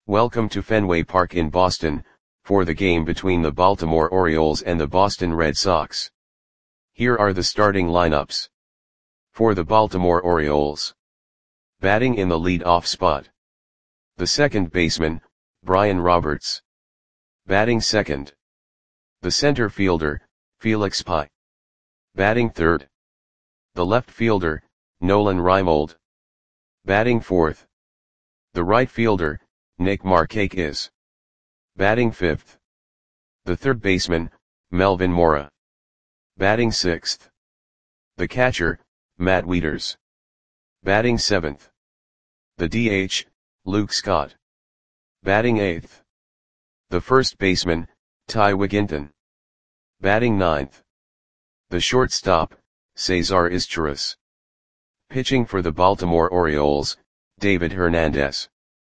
Welcome to Fenway Park in Boston, for the game between the Baltimore Orioles and the Boston Red Sox. Here are the starting lineups. For the Baltimore Orioles. Batting in the lead-off spot. The second baseman, Brian Roberts. Batting second. The center fielder, Felix Pie. Batting third. The left fielder, Nolan Reimold. Batting fourth. The right fielder, Nick Markakis. Batting fifth. The third baseman, Melvin Mora. Batting sixth. The catcher, Matt Wieters. Batting seventh. The DH, Luke Scott. Batting eighth. The first baseman, Ty Wigginton. Batting ninth. The shortstop, Cesar Izturis. Pitching for the Baltimore Orioles, David Hernandez.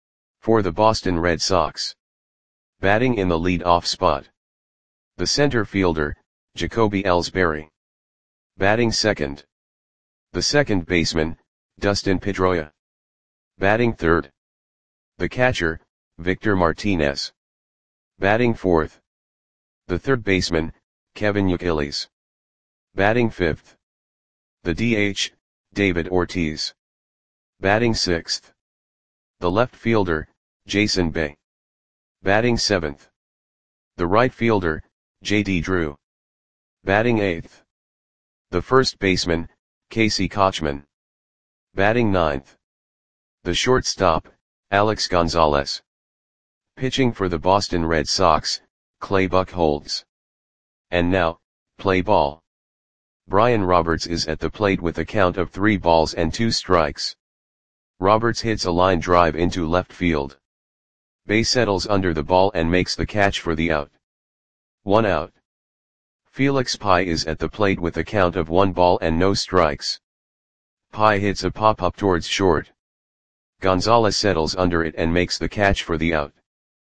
For the Boston Red Sox. Batting in the lead-off spot. The center fielder, Jacoby Ellsbury. Batting second. The second baseman, Dustin Pedroia. Batting third. The catcher, Victor Martinez. Batting fourth. The third baseman, Kevin Youkilis. Batting fifth. The DH, David Ortiz. Batting sixth. The left fielder, Jason Bay. Batting seventh. The right fielder, J.D. Drew. Batting eighth. The first baseman, Casey Kotchman. Batting ninth. The shortstop, Alex Gonzalez. Pitching for the Boston Red Sox, Clay Buchholz. And now, play ball. Brian Roberts is at the plate with a count of 3 balls and 2 strikes. Roberts hits a line drive into left field. Bay settles under the ball and makes the catch for the out. 1 out. Felix Pie is at the plate with a count of 1 ball and no strikes. Pie hits a pop-up towards short. Gonzalez settles under it and makes the catch for the out.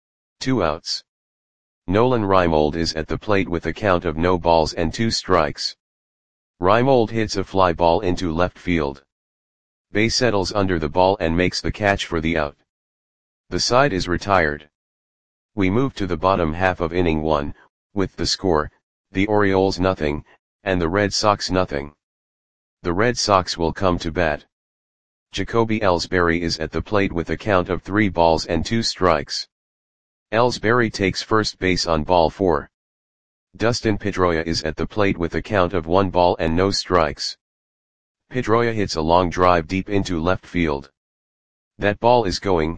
2 outs. Nolan Reimold is at the plate with a count of no balls and 2 strikes. Reimold hits a fly ball into left field. Bay settles under the ball and makes the catch for the out. The side is retired. We move to the bottom half of inning 1, with the score, the Orioles nothing, and the Red Sox nothing. The Red Sox will come to bat. Jacoby Ellsbury is at the plate with a count of 3 balls and 2 strikes. Ellsbury takes first base on ball 4. Dustin Pedroia is at the plate with a count of 1 ball and no strikes. Pedroia hits a long drive deep into left field. That ball is gone.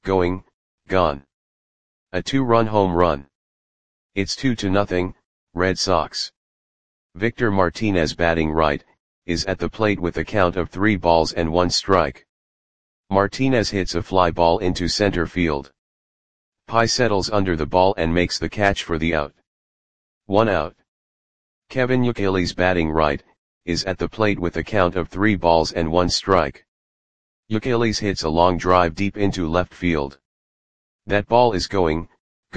A 2-run home run. It's 2-0, Red Sox. Victor Martinez, batting right, is at the plate with a count of 3 balls and 1 strike. Martinez hits a fly ball into center field. Pie settles under the ball and makes the catch for the out. 1 out. Kevin Youkilis, batting right, is at the plate with a count of 3 balls and 1 strike. Youkilis hits a long drive deep into left field. That ball is gone.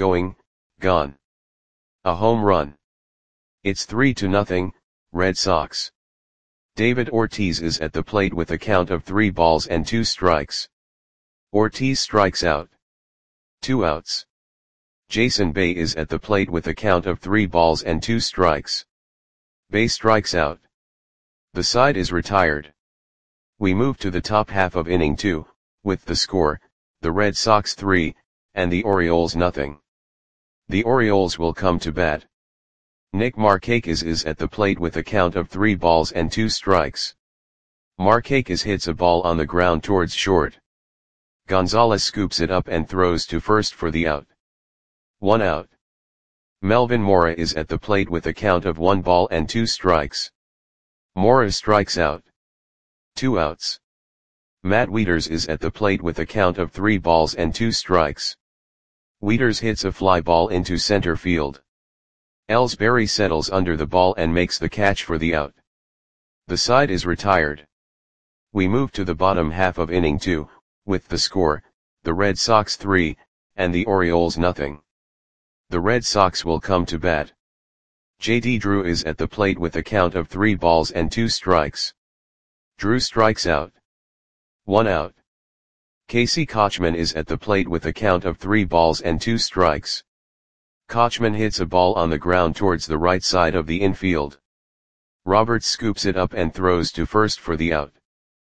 A home run. It's 3-0, Red Sox. David Ortiz is at the plate with a count of 3 balls and 2 strikes. Ortiz strikes out. 2 outs. Jason Bay is at the plate with a count of 3 balls and 2 strikes. Bay strikes out. The side is retired. We move to the top half of inning 2, with the score, the Red Sox 3, and the Orioles nothing. The Orioles will come to bat. Nick Markakis is at the plate with a count of 3 balls and 2 strikes. Markakis hits a ball on the ground towards short. Gonzalez scoops it up and throws to first for the out. 1 out. Melvin Mora is at the plate with a count of 1 ball and 2 strikes. Mora strikes out. 2 outs. Matt Wieters is at the plate with a count of 3 balls and 2 strikes. Wieters hits a fly ball into center field. Ellsbury settles under the ball and makes the catch for the out. The side is retired. We move to the bottom half of inning 2, with the score, the Red Sox 3, and the Orioles nothing. The Red Sox will come to bat. J.D. Drew is at the plate with a count of 3 balls and 2 strikes. Drew strikes out. 1 out. Casey Kochman is at the plate with a count of 3 balls and 2 strikes. Kochman hits a ball on the ground towards the right side of the infield. Roberts scoops it up and throws to first for the out.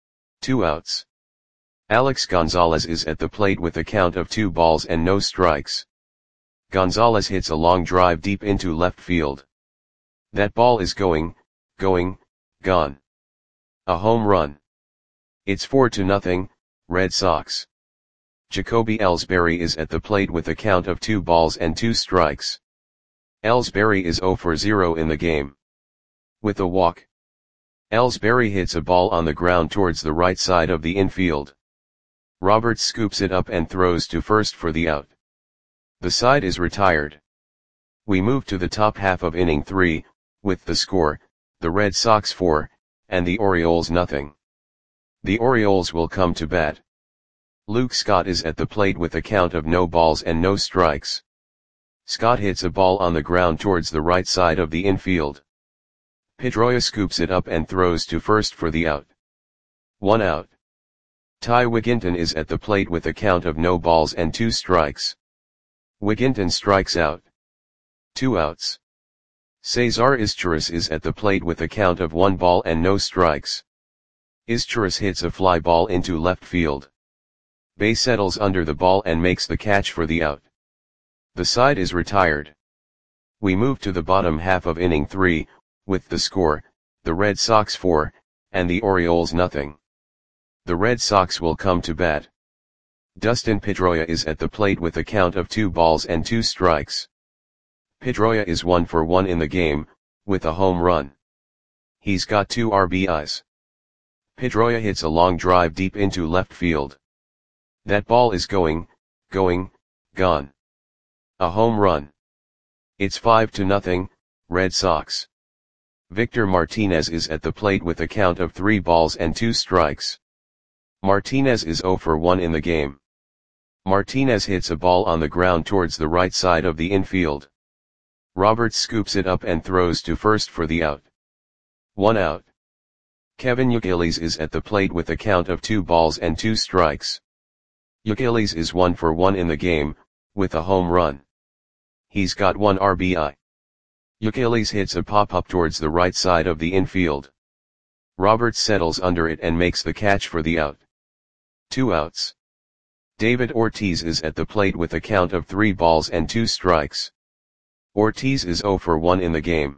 2 outs. Alex Gonzalez is at the plate with a count of 2 balls and no strikes. Gonzalez hits a long drive deep into left field. That ball is going, gone. A home run. It's 4-0, Red Sox. Jacoby Ellsbury is at the plate with a count of 2 balls and 2 strikes. Ellsbury is 0 for 0 in the game. With a walk. Ellsbury hits a ball on the ground towards the right side of the infield. Roberts scoops it up and throws to first for the out. The side is retired. We move to the top half of inning 3, with the score, the Red Sox 4, and the Orioles nothing. The Orioles will come to bat. Luke Scott is at the plate with a count of no balls and no strikes. Scott hits a ball on the ground towards the right side of the infield. Pedroia scoops it up and throws to first for the out. 1 out. Ty Wigginton is at the plate with a count of no balls and 2 strikes. Wigginton strikes out. 2 outs. Cesar Izturis is at the plate with a count of 1 ball and no strikes. Izturis hits a fly ball into left field. Bay settles under the ball and makes the catch for the out. The side is retired. We move to the bottom half of inning 3, with the score, the Red Sox 4, and the Orioles nothing. The Red Sox will come to bat. Dustin Pedroia is at the plate with a count of 2 balls and 2 strikes. Pedroia is 1 for 1 in the game, with a home run. He's got 2 RBIs. Pedroia hits a long drive deep into left field. That ball is going, gone. A home run. It's 5-0, Red Sox. Victor Martinez is at the plate with a count of 3 balls and 2 strikes. Martinez is 0 for 1 in the game. Martinez hits a ball on the ground towards the right side of the infield. Roberts scoops it up and throws to first for the out. 1 out. Kevin Youkilis is at the plate with a count of 2 balls and 2 strikes. Youkilis is 1 for 1 in the game, with a home run. He's got 1 RBI. Youkilis hits a pop-up towards the right side of the infield. Roberts settles under it and makes the catch for the out. 2 outs. David Ortiz is at the plate with a count of 3 balls and 2 strikes. Ortiz is 0 for 1 in the game.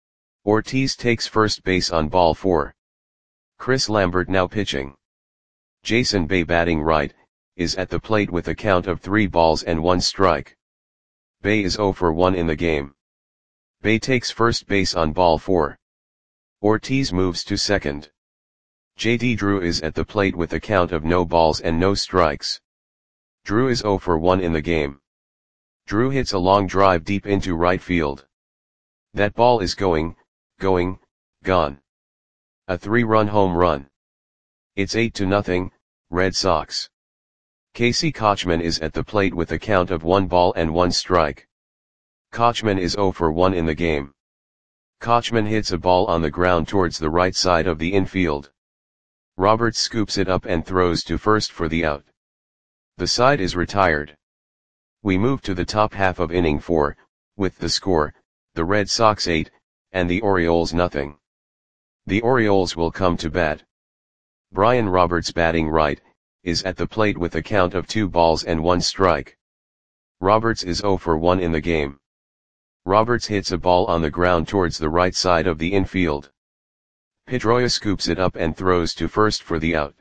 Ortiz takes first base on ball 4. Chris Lambert now pitching. Jason Bay batting right, is at the plate with a count of 3 balls and 1 strike. Bay is 0 for 1 in the game. Bay takes first base on ball 4. Ortiz moves to second. J.D. Drew is at the plate with a count of no balls and no strikes. Drew is 0 for 1 in the game. Drew hits a long drive deep into right field. That ball is going, gone. A 3-run home run. It's 8-0, Red Sox. Casey Kochman is at the plate with a count of 1 ball and 1 strike. Kochman is 0 for 1 in the game. Kochman hits a ball on the ground towards the right side of the infield. Roberts scoops it up and throws to first for the out. The side is retired. We move to the top half of inning 4, with the score, the Red Sox 8, and the Orioles nothing. The Orioles will come to bat. Brian Roberts batting right, is at the plate with a count of 2 balls and 1 strike. Roberts is 0 for 1 in the game. Roberts hits a ball on the ground towards the right side of the infield. Pedroia scoops it up and throws to first for the out.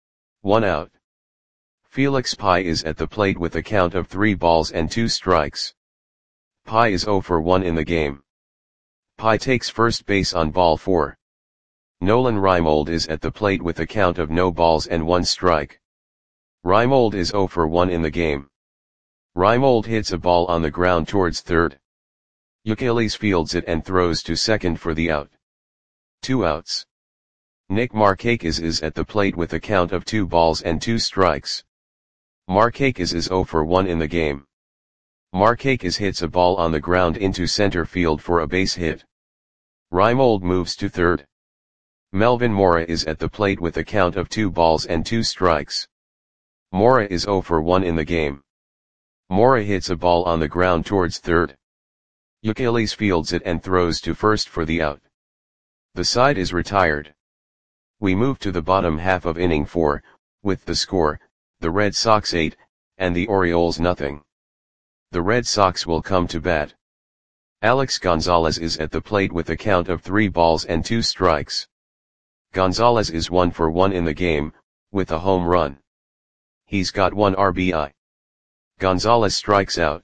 1 out. Felix Pie is at the plate with a count of 3 balls and 2 strikes. Pie is 0 for 1 in the game. Pie takes first base on ball 4. Nolan Reimold is at the plate with a count of no balls and 1 strike. Reimold is 0 for 1 in the game. Reimold hits a ball on the ground towards third. Youkilis fields it and throws to second for the out. 2 outs. Nick Markakis is at the plate with a count of 2 balls and 2 strikes. Markakis is 0 for 1 in the game. Markakis hits a ball on the ground into center field for a base hit. Reimold moves to third. Melvin Mora is at the plate with a count of 2 balls and 2 strikes. Mora is 0 for 1 in the game. Mora hits a ball on the ground towards third. Youkilis fields it and throws to first for the out. The side is retired. We move to the bottom half of inning 4, with the score, the Red Sox 8, and the Orioles nothing. The Red Sox will come to bat. Alex Gonzalez is at the plate with a count of 3 balls and 2 strikes. Gonzalez is 1 for 1 in the game, with a home run. He's got 1 RBI. Gonzalez strikes out.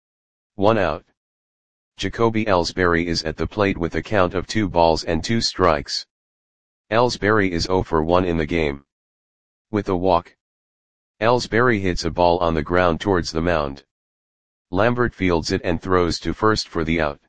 1 out. Jacoby Ellsbury is at the plate with a count of 2 balls and 2 strikes. Ellsbury is 0 for 1 in the game. With a walk. Ellsbury hits a ball on the ground towards the mound. Lambert fields it and throws to first for the out.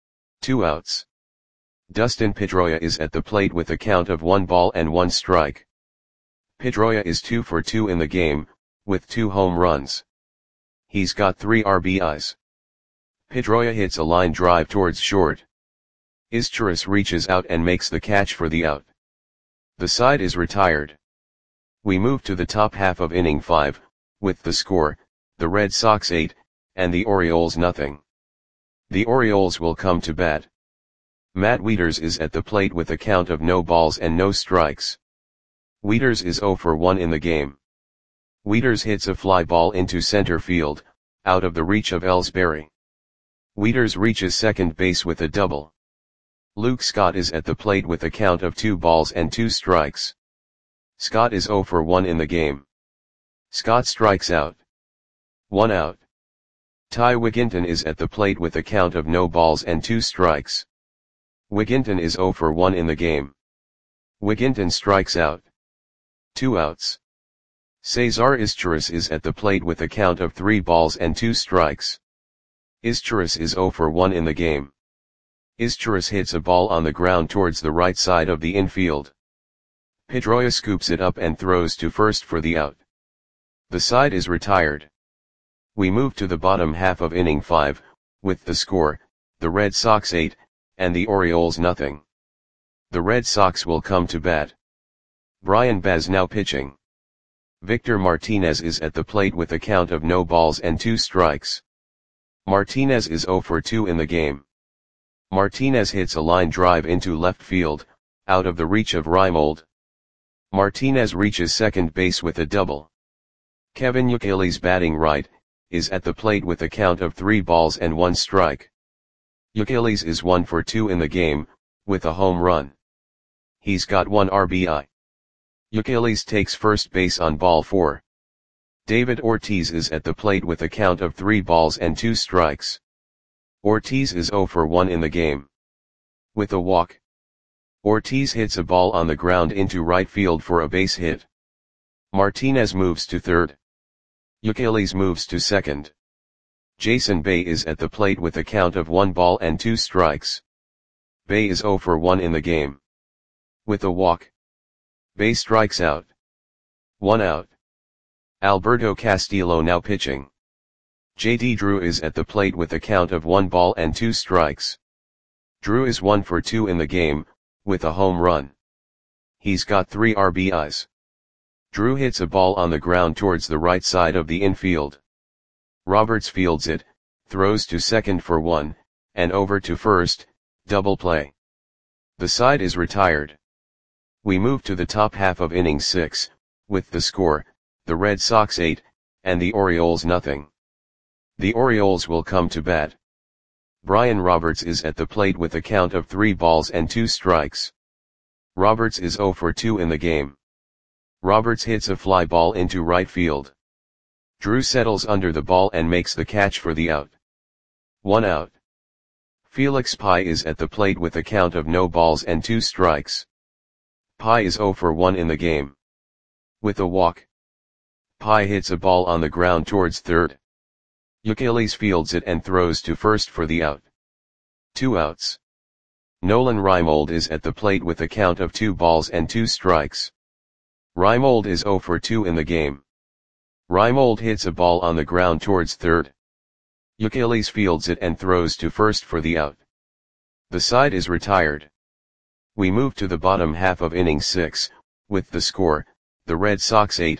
2 outs. Dustin Pedroia is at the plate with a count of 1 ball and 1 strike. Pedroia is 2 for 2 in the game, with 2 home runs. He's got 3 RBIs. Pedroia hits a line drive towards short. Izturis reaches out and makes the catch for the out. The side is retired. We move to the top half of inning 5, with the score, the Red Sox 8, and the Orioles nothing. The Orioles will come to bat. Matt Wieters is at the plate with a count of no balls and no strikes. Wieters is 0 for 1 in the game. Wieters hits a fly ball into center field, out of the reach of Ellsbury. Wieters reaches second base with a double. Luke Scott is at the plate with a count of 2 balls and 2 strikes. Scott is 0 for 1 in the game. Scott strikes out. 1 out. Ty Wigginton is at the plate with a count of no balls and 2 strikes. Wigginton is 0 for 1 in the game. Wigginton strikes out. 2 outs. Cesar Izturis is at the plate with a count of 3 balls and 2 strikes. Izturis is 0 for 1 in the game. Izturis hits a ball on the ground towards the right side of the infield. Pedroia scoops it up and throws to first for the out. The side is retired. We move to the bottom half of inning 5, with the score, the Red Sox 8, and the Orioles nothing. The Red Sox will come to bat. Brian Baz now pitching. Victor Martinez is at the plate with a count of no balls and 2 strikes. Martinez is 0 for 2 in the game. Martinez hits a line drive into left field, out of the reach of Reimold. Martinez reaches second base with a double. Kevin Youkilis batting right, is at the plate with a count of 3 balls and 1 strike. Youkilis is 1 for 2 in the game, with a home run. He's got 1 RBI. Youkilis takes first base on ball 4. David Ortiz is at the plate with a count of 3 balls and 2 strikes. Ortiz is 0 for 1 in the game. With a walk. Ortiz hits a ball on the ground into right field for a base hit. Martinez moves to third. Youkilis moves to second. Jason Bay is at the plate with a count of 1 ball and 2 strikes. Bay is 0 for 1 in the game. With a walk. Bay strikes out. 1 out. Alberto Castillo now pitching. J.D. Drew is at the plate with a count of 1 ball and 2 strikes. Drew is 1 for 2 in the game, with a home run. He's got 3 RBIs. Drew hits a ball on the ground towards the right side of the infield. Roberts fields it, throws to second for 1, and over to first, double play. The side is retired. We move to the top half of inning 6, with the score, the Red Sox 8, and the Orioles nothing. The Orioles will come to bat. Brian Roberts is at the plate with a count of 3 balls and 2 strikes. Roberts is 0 for 2 in the game. Roberts hits a fly ball into right field. Drew settles under the ball and makes the catch for the out. 1 out. Felix Pye is at the plate with a count of no balls and 2 strikes. Pye is 0 for 1 in the game. With a walk. Pye hits a ball on the ground towards third. Youkilis fields it and throws to first for the out. 2 outs. Nolan Reimold is at the plate with a count of 2 balls and 2 strikes. Reimold is 0 for 2 in the game. Reimold hits a ball on the ground towards third. Youkilis fields it and throws to first for the out. The side is retired. We move to the bottom half of inning 6, with the score, the Red Sox 8,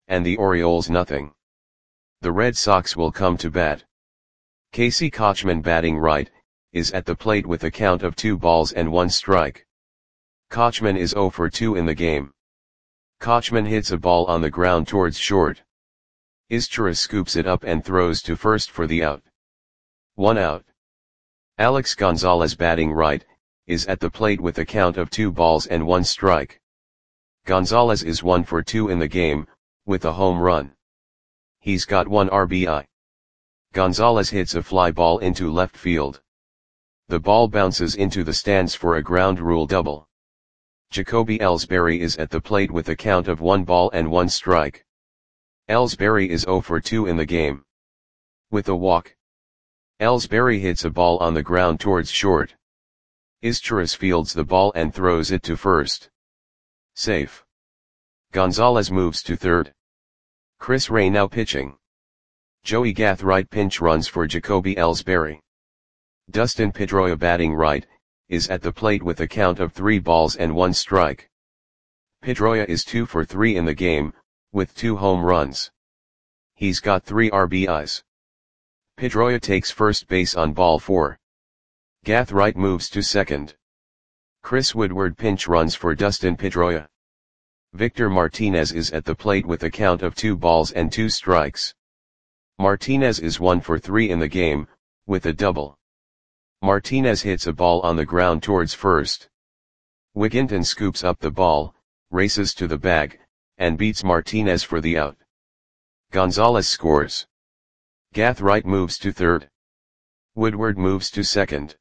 and the Orioles nothing. The Red Sox will come to bat. Casey Kotchman batting right, is at the plate with a count of 2 balls and 1 strike. Kotchman is 0 for 2 in the game. Kotchman hits a ball on the ground towards short. Izturis scoops it up and throws to first for the out. 1 out. Alex Gonzalez batting right, is at the plate with a count of 2 balls and 1 strike. Gonzalez is 1 for 2 in the game, with a home run. He's got 1 RBI. Gonzalez hits a fly ball into left field. The ball bounces into the stands for a ground rule double. Jacoby Ellsbury is at the plate with a count of 1 ball and 1 strike. Ellsbury is 0 for 2 in the game. With a walk. Ellsbury hits a ball on the ground towards short. Izturis fields the ball and throws it to first. Safe. Gonzalez moves to third. Chris Ray now pitching. Joey Gathright pinch runs for Jacoby Ellsbury. Dustin Pedroia batting right, is at the plate with a count of 3 balls and 1 strike. Pedroia is 2 for 3 in the game, with 2 home runs. He's got 3 RBIs. Pedroia takes first base on ball 4. Gathright moves to second. Chris Woodward pinch runs for Dustin Pedroia. Victor Martinez is at the plate with a count of 2 balls and 2 strikes. Martinez is 1 for 3 in the game, with a double. Martinez hits a ball on the ground towards first. Wigginton scoops up the ball, races to the bag, and beats Martinez for the out. Gonzalez scores. Gathright moves to third. Woodward moves to second.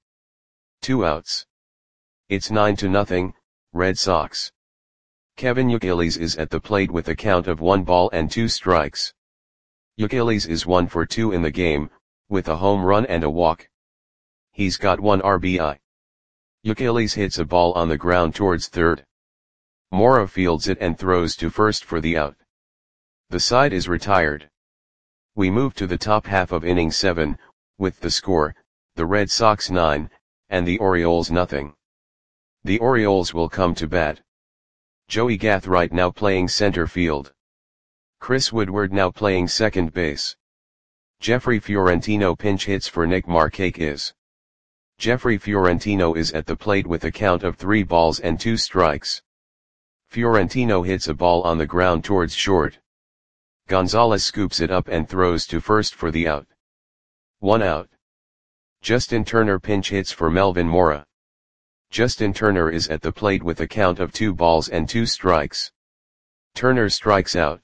2 outs. It's 9-0, Red Sox. Kevin Youkilis is at the plate with a count of 1 ball and 2 strikes. Youkilis is 1 for 2 in the game, with a home run and a walk. He's got 1 RBI. Youkilis hits a ball on the ground towards third. Mora fields it and throws to first for the out. The side is retired. We move to the top half of inning 7, with the score, the Red Sox 9, and the Orioles nothing. The Orioles will come to bat. Joey Gathright now playing center field. Chris Woodward now playing second base. Jeffrey Fiorentino pinch hits for Nick Markakis. Jeffrey Fiorentino is at the plate with a count of 3 balls and 2 strikes. Fiorentino hits a ball on the ground towards short. Gonzalez scoops it up and throws to first for the out. 1 out. Justin Turner pinch hits for Melvin Mora. Justin Turner is at the plate with a count of 2 balls and 2 strikes. Turner strikes out.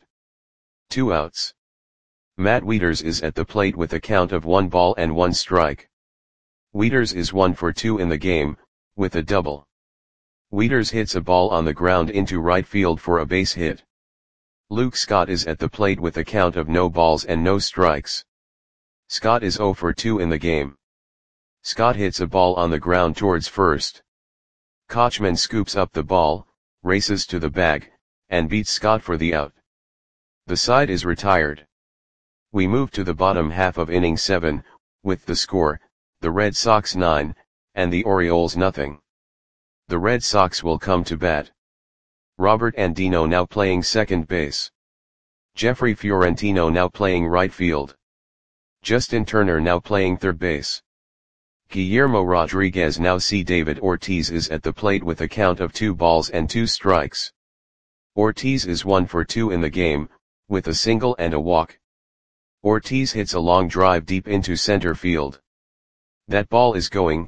2 outs. Matt Wieters is at the plate with a count of 1 ball and 1 strike. Wieters is 1 for 2 in the game, with a double. Wieters hits a ball on the ground into right field for a base hit. Luke Scott is at the plate with a count of no balls and no strikes. Scott is 0 for 2 in the game. Scott hits a ball on the ground towards first. Kotchman scoops up the ball, races to the bag, and beats Scott for the out. The side is retired. We move to the bottom half of inning 7, with the score, the Red Sox 9, and the Orioles nothing. The Red Sox will come to bat. Robert Andino now playing second base. Jeffrey Fiorentino now playing right field. Justin Turner now playing third base. Guillermo Rodriguez now see David Ortiz is at the plate with a count of 2 balls and 2 strikes. Ortiz is 1 for 2 in the game, with a single and a walk. Ortiz hits a long drive deep into center field. That ball is going,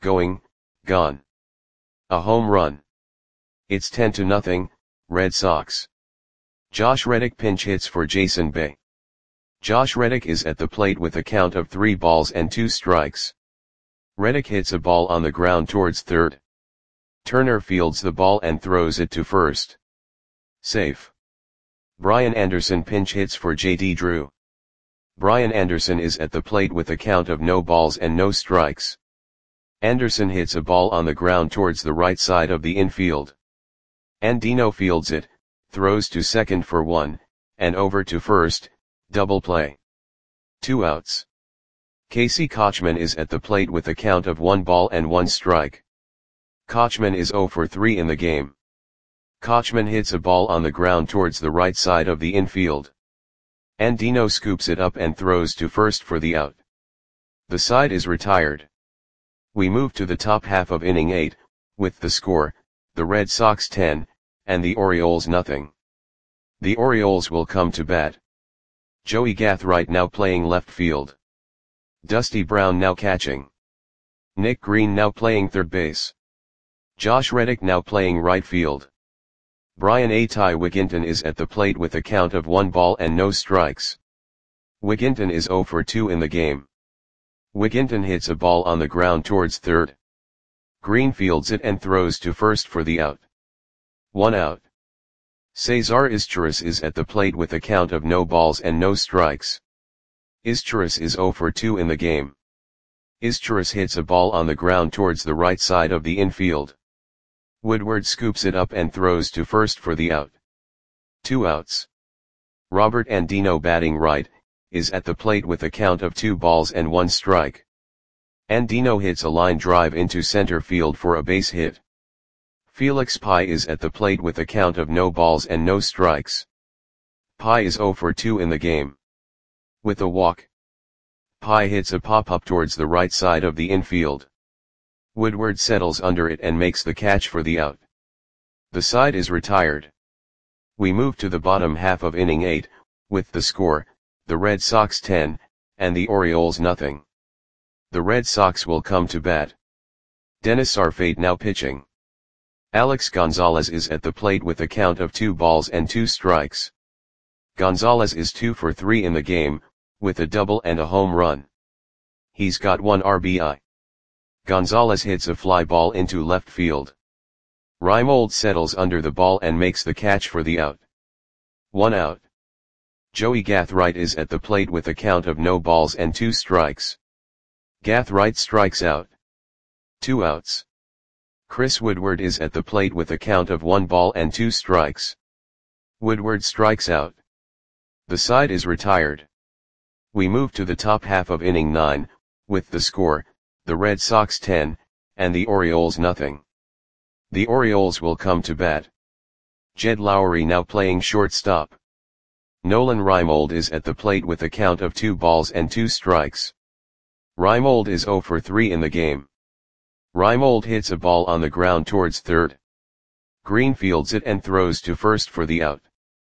gone. A home run. It's 10-0, Red Sox. Josh Reddick pinch hits for Jason Bay. Josh Reddick is at the plate with a count of 3 balls and 2 strikes. Reddick hits a ball on the ground towards third. Turner fields the ball and throws it to first. Safe. Brian Anderson pinch hits for J.D. Drew. Brian Anderson is at the plate with a count of no balls and no strikes. Anderson hits a ball on the ground towards the right side of the infield. Andino fields it, throws to second for 1, and over to first, double play. 2 outs. Casey Kotchman is at the plate with a count of 1 ball and 1 strike. Kotchman is 0 for 3 in the game. Kochman hits a ball on the ground towards the right side of the infield. Andino scoops it up and throws to first for the out. The side is retired. We move to the top half of inning 8, with the score, the Red Sox 10, and the Orioles nothing. The Orioles will come to bat. Joey Gathright now playing left field. Dusty Brown now catching. Nick Green now playing third base. Josh Reddick now playing right field. Brian A. Ty Wigginton is at the plate with a count of 1 ball and no strikes. Wigginton is 0 for 2 in the game. Wigginton hits a ball on the ground towards third. Green fields it and throws to first for the out. 1 out. Cesar Izturis is at the plate with a count of no balls and no strikes. Izturis is 0 for 2 in the game. Izturis hits a ball on the ground towards the right side of the infield. Woodward scoops it up and throws to first for the out. 2 outs. Robert Andino batting right, is at the plate with a count of 2 balls and 1 strike. Andino hits a line drive into center field for a base hit. Felix Pie is at the plate with a count of no balls and no strikes. Pie is 0 for 2 in the game. With a walk, Pie hits a pop-up towards the right side of the infield. Woodward settles under it and makes the catch for the out. The side is retired. We move to the bottom half of inning 8, with the score, the Red Sox 10, and the Orioles nothing. The Red Sox will come to bat. Dennis Arfate now pitching. Alex Gonzalez is at the plate with a count of 2 balls and 2 strikes. Gonzalez is 2 for 3 in the game, with a double and a home run. He's got 1 RBI. Gonzalez hits a fly ball into left field. Reimold settles under the ball and makes the catch for the out. 1 out. Joey Gathright is at the plate with a count of no balls and 2 strikes. Gathright strikes out. 2 outs. Chris Woodward is at the plate with a count of 1 ball and 2 strikes. Woodward strikes out. The side is retired. We move to the top half of inning 9, with the score, the Red Sox 10, and the Orioles nothing. The Orioles will come to bat. Jed Lowry now playing shortstop. Nolan Reimold is at the plate with a count of 2 balls and 2 strikes. Reimold is 0 for 3 in the game. Reimold hits a ball on the ground towards third. Green fields it and throws to first for the out.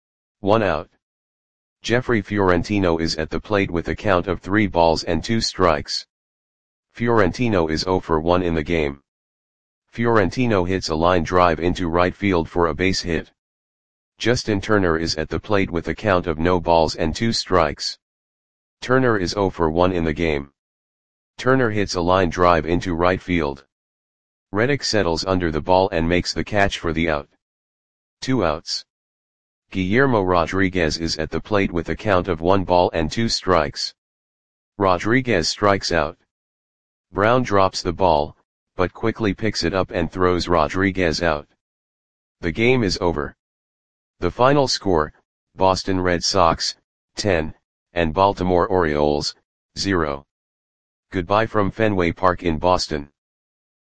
1 out. Jeffrey Fiorentino is at the plate with a count of 3 balls and 2 strikes. Fiorentino is 0 for 1 in the game. Fiorentino hits a line drive into right field for a base hit. Justin Turner is at the plate with a count of no balls and 2 strikes. Turner is 0 for 1 in the game. Turner hits a line drive into right field. Reddick settles under the ball and makes the catch for the out. 2 outs. Guillermo Rodriguez is at the plate with a count of 1 ball and 2 strikes. Rodriguez strikes out. Brown drops the ball, but quickly picks it up and throws Rodriguez out. The game is over. The final score, Boston Red Sox, 10, and Baltimore Orioles, 0. Goodbye from Fenway Park in Boston.